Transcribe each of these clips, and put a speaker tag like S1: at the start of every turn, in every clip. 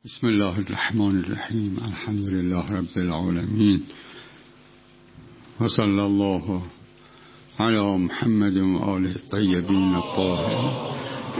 S1: بسم الله الرحمن الرحیم. الحمد لله رب العالمین و صلی الله علی محمد و آله الطیبین الطاهرین.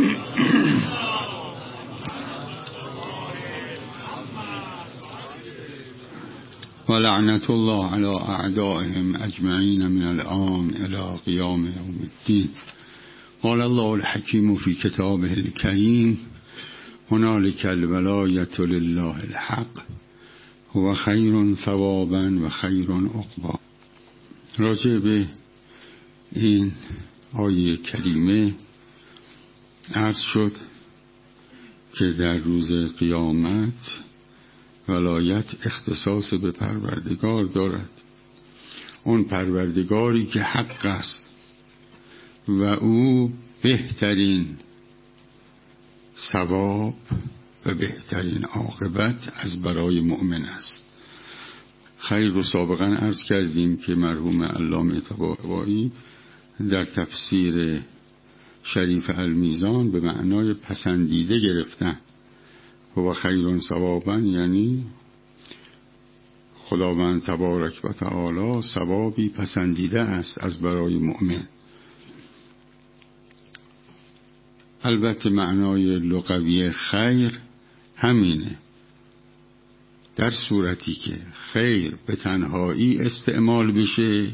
S1: و لعنت الله علی اعدائهم اجمعین من الآن الی قیام یوم الدین. قال الله الحکیم فی کتابه الکریم هنالک الولایة لله الحق هو خیر ثوابا و خیر عقبا. راجع به این آیه کریمه عرض شد که در روز قیامت ولایت اختصاص به پروردگار دارد، اون پروردگاری که حق است و او بهترین ثواب و بهترین عاقبت از برای مؤمن است. خیر رو سابقا عرض کردیم که مرحوم علامه طباطبایی در تفسیر شریف المیزان به معنای پسندیده گرفتن و خیر ثوابا، یعنی خداوند تبارک و تعالی ثوابی پسندیده است از برای مؤمن. البته معنای لغوی خیر همینه، در صورتی که خیر به تنهایی استعمال بشه،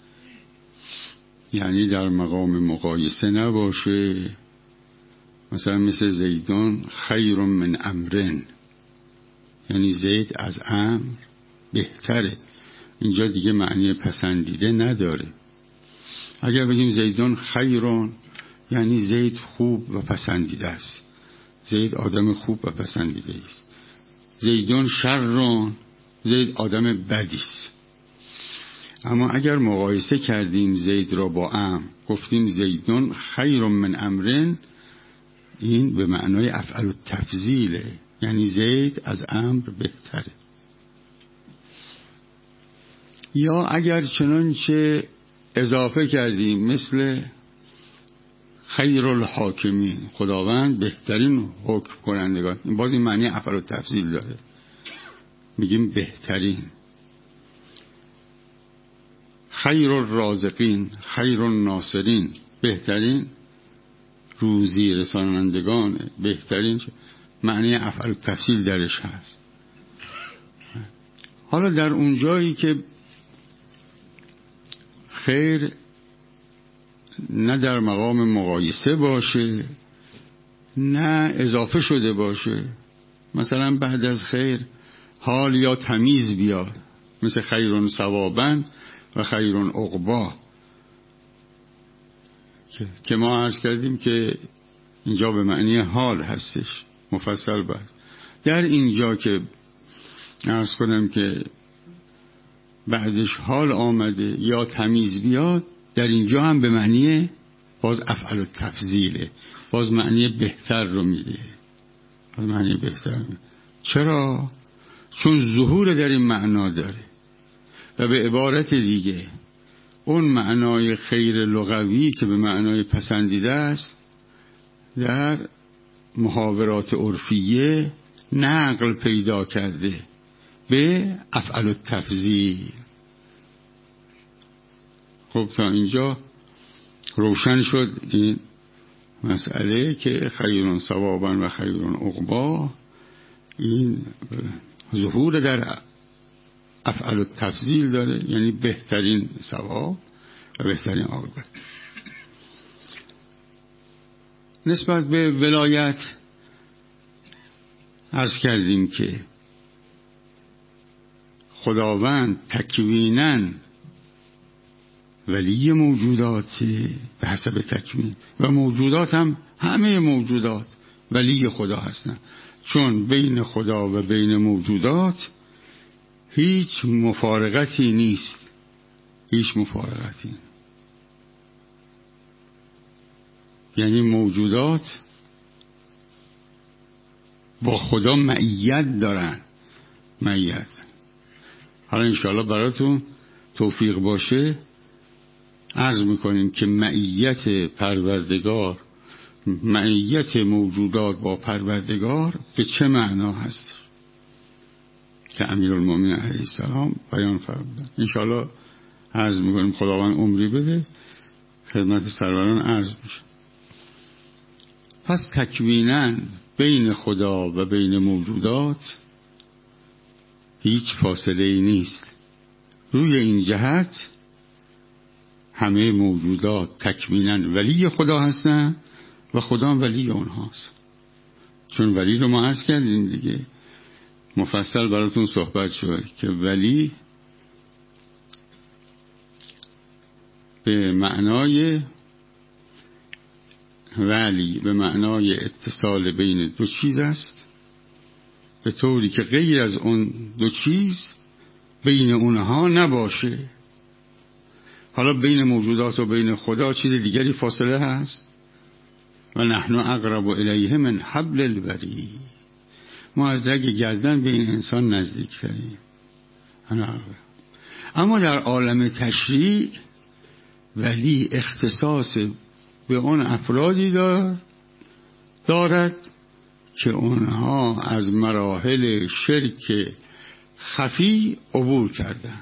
S1: یعنی در مقام مقایسه نباشه. مثلا مثل زیدون خیر من امرن، یعنی زید از امر بهتره. اینجا دیگه معنی پسندیده نداره. اگر بگیم زیدون خیرون، یعنی زید خوب و پسندیده است، زید آدم خوب و پسندیده است. زیدون شرون، زید آدم بدی است. اما اگر مقایسه کردیم زید را با امر، گفتیم زیدون خیر من امرن، این به معنای افعل التفضیله، یعنی زید از امر بهتره. یا اگر چنانچه اضافه کردیم مثل خیر الحاکمین، خداوند بهترین حکم کنندگان، باز این معنی افعل التفضیل داره، میگیم بهترین. خیر الرازقین، خیر الناصرین، بهترین روزی رسانندگان، بهترین، معنی افعل التفضیل درش هست. حالا در اون جایی که خیر نه در مقام مقایسه باشه نه اضافه شده باشه، مثلا بعد از خیر حال یا تمیز بیاد، مثل خیرون ثوابا و خیرون عقبا که ما عرض کردیم که اینجا به معنی حال هستش مفصل. بعد در اینجا که عرض کنم که بعدش حال آمده یا تمیز بیاد، در اینجا هم به معنی باز افعل التفضیله، باز معنی بهتر رو میده، باز معنی بهتر میده. چرا؟ چون ظهور در این معنا داره. و به عبارت دیگه اون معنای خیر لغوی که به معنای پسندیده است در محاورات عرفیه نقل پیدا کرده به افعل التفضیل. خب تا اینجا روشن شد این مسئله که خیرون ثوابا و خیرون عقبا، این ظهور در افعل التفضیل داره، یعنی بهترین ثواب و بهترین عاقبت. نسبت به ولایت عرض کردیم که خداوند تکویناً ولی موجودات به حسب تکوین، و موجودات هم همه موجودات ولی خدا هستن، چون بین خدا و بین موجودات هیچ مفارقتی نیست، هیچ مفارقتی. یعنی موجودات با خدا معیت دارن، معیت. حالا انشاءالله براتون توفیق باشه عرض میکنیم که معیت پروردگار، معیت موجودات با پروردگار به چه معنا هست. که امیرالمومنین علیه السلام بیان فرمودند. انشاءالله عرض میکنیم خداوند عمری بده خدمت سروران عرض میشه. پس تکویناً بین خدا و بین موجودات هیچ فاصله ای نیست. روی این جهت همه موجودات تکویناً ولی خدا هستن و خدا ولی اونهاست. چون ولی رو ما عرض کردیم دیگه، مفصل براتون صحبت شد که ولی به معنای ولی به معنای اتصال بین دو چیز است، به طوری که غیر از اون دو چیز بین اونها نباشه. حالا بین موجودات و بین خدا چیز دیگری فاصله هست؟ و نحن اقرب الیه من حبل الورید، ما از رگ گردن به این انسان نزدیک تریم. اما در عالم تشریع ولی اختصاص به اون افرادی دارد که اونها از مراحل شرک خفی عبور کردن،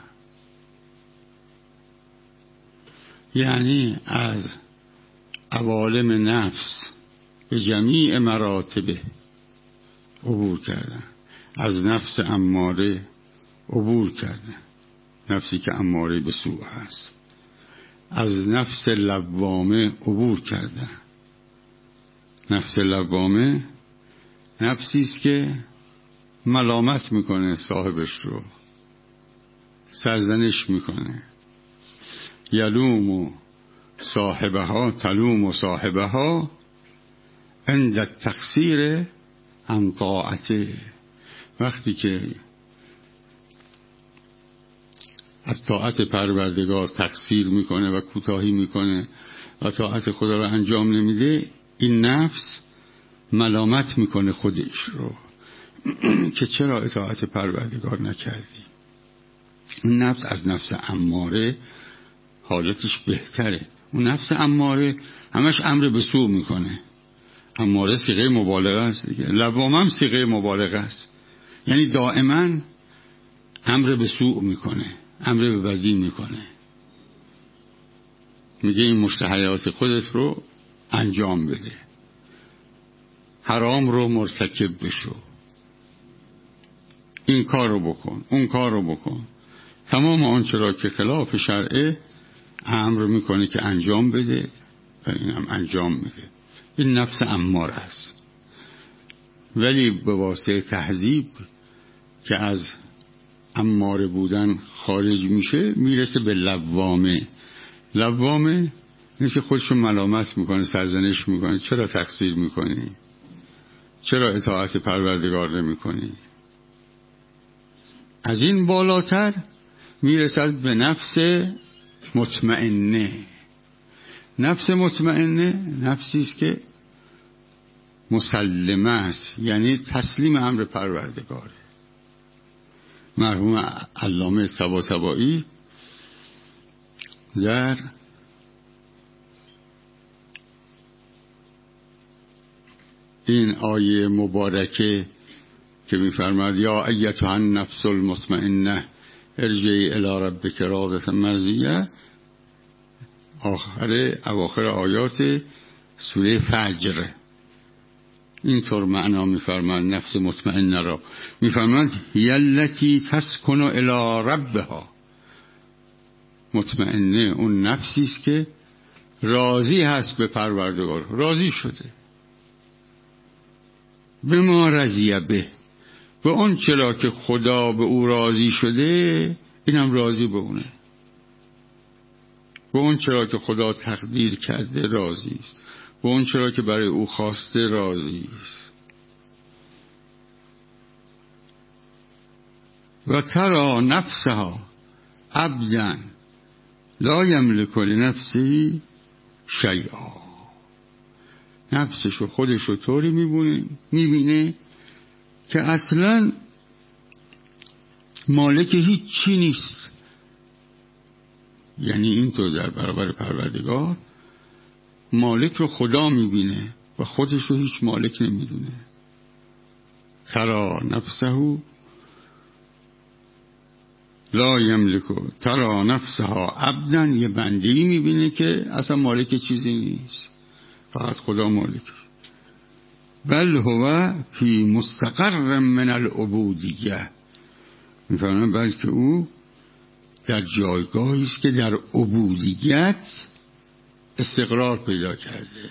S1: یعنی از عوالم نفس به جمیع مراتبه عبور کردن، از نفس اماره عبور کردن، نفسی که اماره به سوء هست، از نفس لوامه عبور کردن. نفس لوامه نفسی است که ملامت میکنه صاحبش رو، سرزنش میکنه. یلوم صاحبها تلوم صاحبها عند التقصیر عن طاعته، وقتی که از طاعت پروردگار تقصیر میکنه و کوتاهی میکنه و طاعت خدا رو انجام نمیده، این نفس ملامت میکنه خودش رو که چرا اطاعت پروردگار نکردی. اون نفس از نفس اماره حالتش بهتره. اون نفس اماره همش امر به سوء میکنه. اماره صیغه مبالغه است دیگه، لوامه هم صیغه مبالغه است، یعنی دائما امر به سوء میکنه، امر به بدی میکنه، میگه این مشتهیات خودت رو انجام بده، حرام رو مرتکب بشو، این کار رو بکن، اون کار رو بکن. تمام آنچه را که خلاف شرعه امر میکنه که انجام بده و این هم انجام میده. این نفس اماره است. ولی به واسطه تهذیب که از اماره بودن خارج میشه میرسه به لوامه. لوامه نیست که خودشو ملامت میکنه، سرزنش میکنه، چرا تقصیر میکنی، چرا اطاعت پروردگار نمیکنی. از این بالاتر میرسد به نفس مطمئنه. نفس مطمئنه نفسی است که مسلمه است، یعنی تسلیم امر پروردگاره. مرحوم علامه طباطبایی در این آیه مبارکه که می‌فرماید یا ایتها النفس المطمئنه ارجعی الی ربک راضیة مرضیه، اواخر آیات سوره فجر اینطور معنا می‌فرماید. نفس مطمئنه را می‌فرماید هی التی تسکن الی ربها. مطمئنه اون نفسی است که راضی هست به پروردگار، راضی شده به ما رضیه به اون چرا که خدا به او راضی شده اینم راضی به اونه، به اون چرا که خدا تقدیر کرده راضی است، به اون چرا که برای او خواسته راضی است. و ترى نفسها عبدا لا یملک لنفسه شیئا. نفسش و خودش رو طوری میبینه که اصلا مالک هیچ چی نیست. یعنی اینطور در برابر پروردگار مالک رو خدا میبینه و خودش رو هیچ مالک نمیدونه. ترى نفسه لا یملک ترى نفسها عبدا، یه بنده‌ای میبینه که اصلا مالک چیزی نیست، فقط خدا مالک. بل هو فی مستقر من العبودیه، میفهمن بلکه او در جایگاهی است که در عبودیت استقرار پیدا کرده.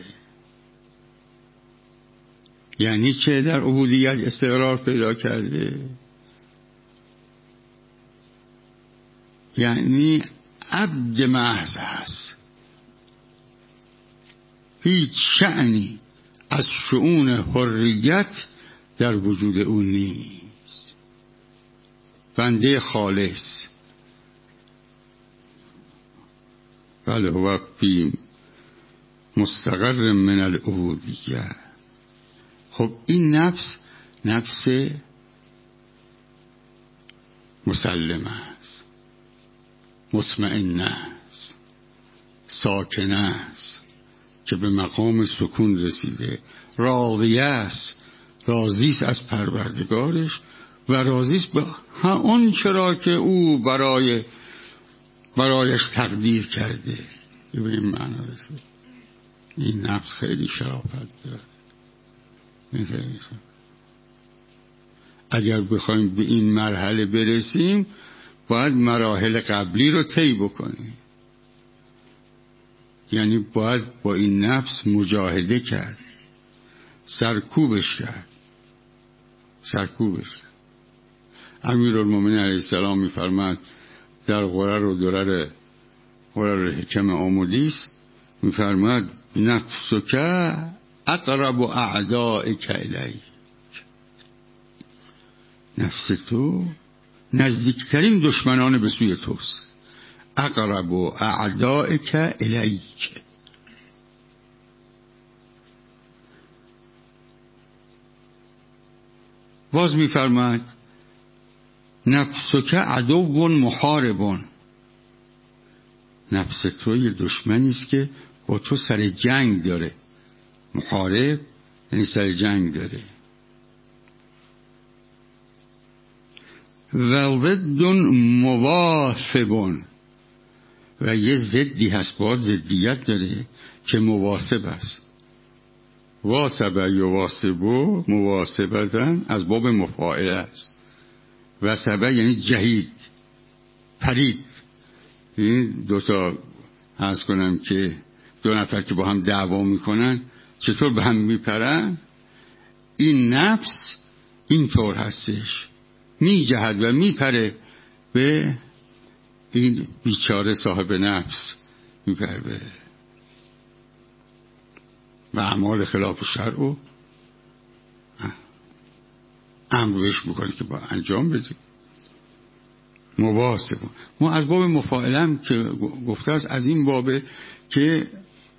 S1: یعنی که در عبودیت استقرار پیدا کرده، یعنی عبد محض است، هیچ شأنی از شؤون حریت در وجود او نیست، بنده خالص. بله هو فی مستقر من العبودیه. خب این نفس مسلمه است، مطمئنه است، ساکنه است، که به مقام سکون رسیده، راضیه است، راضی است از پروردگارش و راضی است به اون چرا که او برایش تقدیر کرده. به این معنا رسید. این نفس خیلی شرافت داره. اگر بخوایم به این مرحله برسیم باید مراحل قبلی رو طی بکنیم. یعنی باید با این نفس مجاهده کرد، سرکوبش کرد. امیرالمومنین علیه السلام میفرماد در غرر و درر حکم آمودیس، میفرماد نفسک اقرب اعدائک الیک، نفس تو نزدیکترین دشمنان به سوی توست. اقرب اعدائک الیک. باز میفرماد نفسک عدو محاربون، نفس تو یه دشمنی است که با تو سر جنگ داره. محارب یعنی سر جنگ داره. و ضد مواثبون، و یه ضدی هست باید ضدیت داره که مواثب است. واثبه یواثبو مواثبتن از باب مفاعله است. وثبه یعنی جهید، پرید. این دوتا عرض کنم که دو نفر که با هم دعوا میکنن چطور به هم میپرن، این نفس این طور هستش، میجهد و میپره به این بیچاره صاحب نفس، میپره به و اعمال خلاف شرع رو امر بهش میکنه که با انجام بده. مواثب. ما از باب مفاعلم که گفته است از این بابه که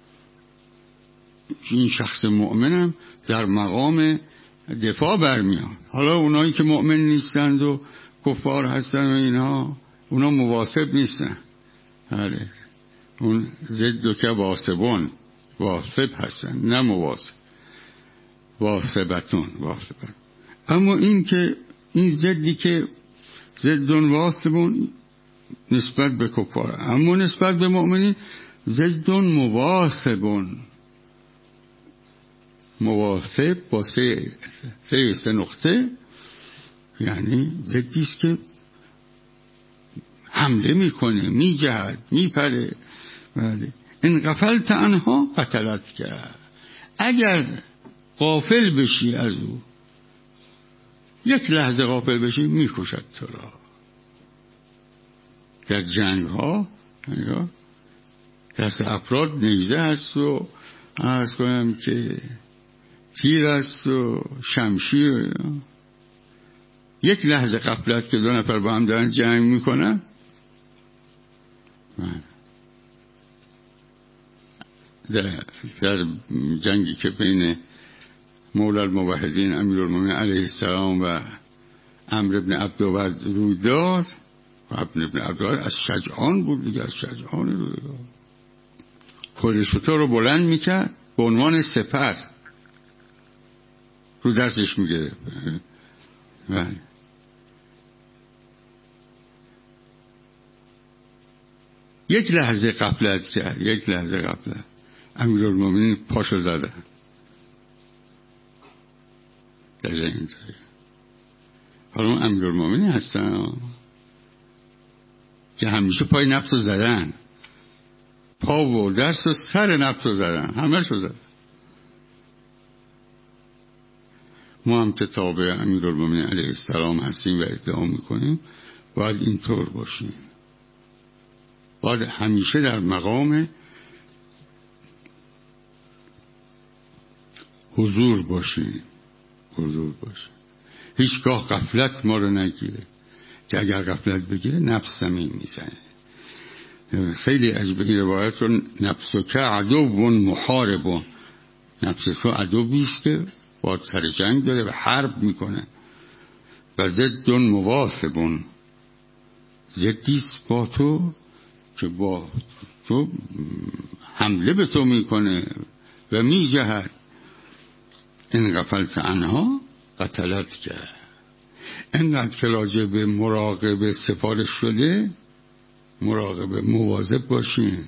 S1: این شخص مؤمنم در مقام دفاع برمیاد. حالا اونایی که مؤمن نیستند و کفار هستن و اینها، اونا مواثب نیستن. بله اون ضد که واثبون، واثب هستن نه مواثب، واثبتون. اما این که این ضدی که ضدون واثبون نسبت به کفار، اما نسبت به مؤمنین ضدون مواثبون. مواثب با سه نقطه، یعنی ضدی است که حمله میکنه، میجهد، میپره. بله این غفلت عنها قتلت کرد. اگر غافل بشی از او، یک لحظه غافل بشی، میکشد تو را. در جنگ ها دست افراد نیزه هست و عرض کنم که تیر است و شمشیر. یک لحظه غفلت که دو نفر با هم دارن جنگ میکنن، در جنگی که بین مولا الموحدین امیرالمومنین علیه السلام و عمرو بن عبدود روی داد، و ابن عبدود از شجعان بود دیگه، از شجعان روزگار خودشوتا رو بلند میکرد به عنوان سپر رو دستش میگرفت. یک لحظه غفلت کرد، یک لحظه غفلت، امیرالمومنین پاشو زدن در اینطوری. حالا اون امیرالمومنین هستن که همیشه پای نفس رو زدن، پا و دست و سر نفس رو زدن، همه شو زدن. ما هم که تابع امیرالمومنین علیه السلام هستیم و ادعا میکنیم باید اینطور باشیم، باید همیشه در مقام حضور باشیم، حضور باشیم. هیچگاه غفلت ما رو نگیره، که اگر غفلت بگیره نفس زمین میزنه. خیلی عجیبه این روایت رو، نفس که عدو محارب، نفس تو عدویست که با سر جنگ داره و حرب میکنه، و ضد مواثب، ضدیست با تو که با تو حمله به تو میکنه و میجهد. این غفلت عنها قتلت کرد. اینقدر که راجع به مراقبه سفارش شده، مراقبه مواظب باشین.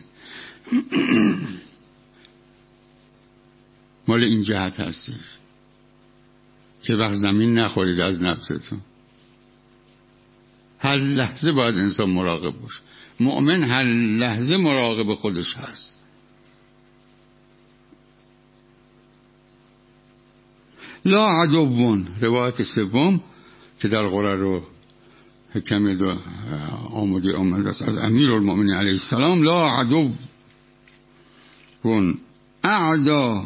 S1: مال این جهت هستش که وقت زمین نخورید از نفستون. هر لحظه باید انسان مراقب باشه. مؤمن هر لحظه مراقب خودش هست. لا عدوون، روایت سوم که در قرآن رو حکم دو آمده است از امیرالمومنین علیه السلام، لا عدوون اعدا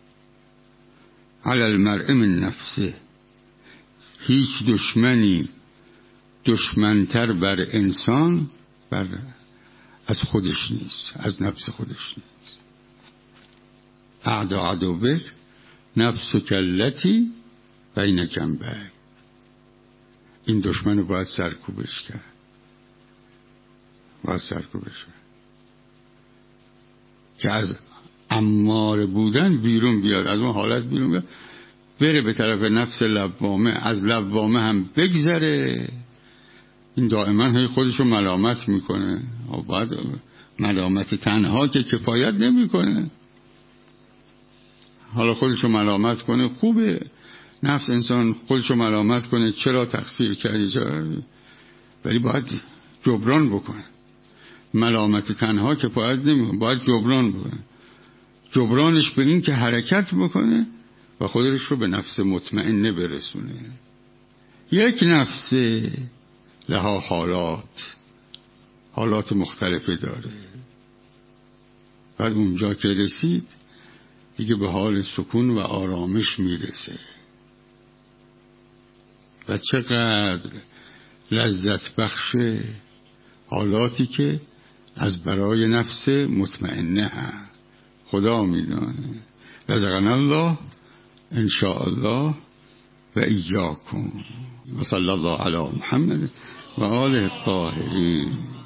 S1: علی المرء من نفسه، هیچ دشمنی دشمنتر بر انسان از خودش نیست، از نفس خودش نیست. اعدا عدوک نفس کلتی بین جنبه، این دشمن رو باید سرکوبش کرد، باید سرکوبش کرد که از اماره بودن بیرون بیاد، از اون حالت بیرون بیاد، بره به طرف نفس لوامه، از لوامه هم بگذره. این دائما هی خودشو ملامت میکنه و بعد ملامت تنها که کفایت نمیکنه، حالا خودشو ملامت کنه خوبه، نفس انسان خودشو ملامت کنه چرا تقصیر کردی چرا، ولی باید جبران بکنه. ملامت تنها کفایت نمیکنه، باید جبران بکنه. جبرانش به این که حرکت بکنه و خودش رو به نفس مطمئنه برسونه. یک نفس لها حالات مختلفی داره. بعد اونجا که رسید دیگه به حال سکون و آرامش میرسه و چقدر لذت بخش حالاتی که از برای نفس مطمئنه هست. خدا میدانه. رزقنا الله ان شاء الله و ایاکم و صلی الله علی محمد و آله الطاهرین.